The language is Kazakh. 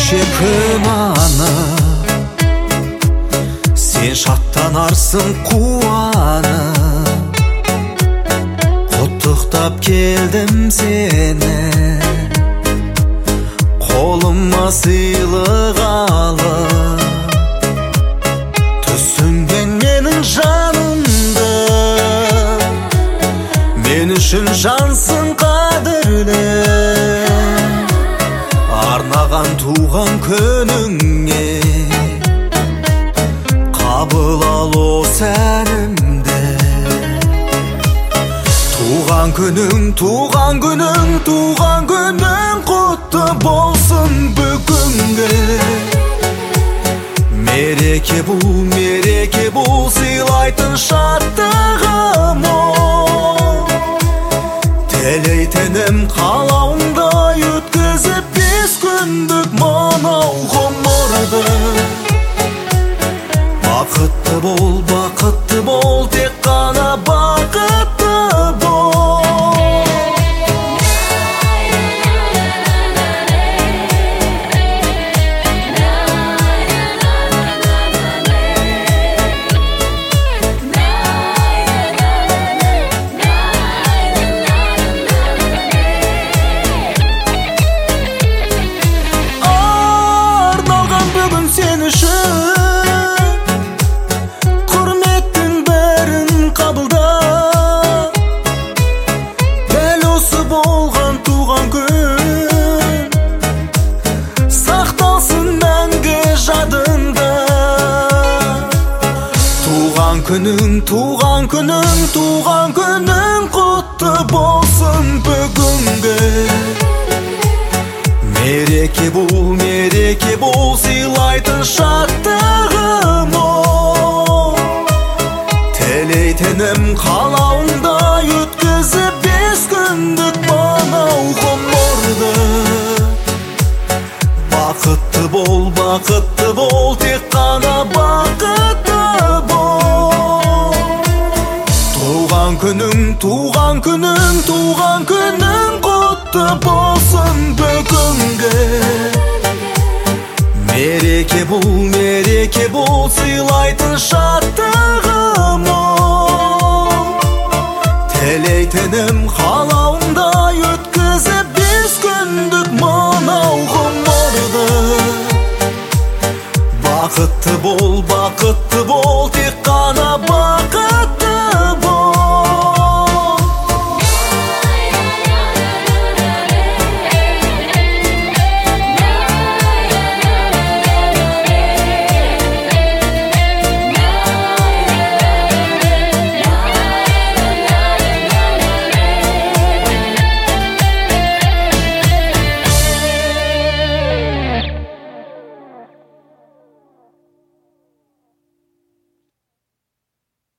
күманып, сен шаттанарсың қуанып. Құттықтап келдім сені, қолыма сыйлық алып. Түсінген менің жанымды, мен үшін жансың қадірлі. Арнаған туған күніңе қабыл ал осы әнімді. Туған күнің, туған күнің, туған күнің құтты болсын бүгінгі. Мереке бұл, сыйлайтын шаттығым ол. Тілейтінім қалауымдай өткізіп 5 күндік мынау ғұмырды. Бақытты бол, тек қана бақытты бол. Арналған бүгін сен үшін, құрметтің бәрін қабылда. Дәл осы болған туған күн сақталсын мәңгі жадында. Туған күнің, туған күнің, туған күнің құтты болсын бүгінгі. Мереке бұл, сыйлайтын шаттығым ол. Тілейтінім қалауымдай өткізіп 5 күндік мынау ғұмырды. Бақытты бол, тек қана бақытты бол. Туған күнің, туған күнің, туған күнің құтты болсын бүгінгі. Мереке бұл, сыйлайтын шаттығым ол. Тілейтінім қалауымдай өткізіп 5 күндік мынау ғұмырды. Бақытты бол,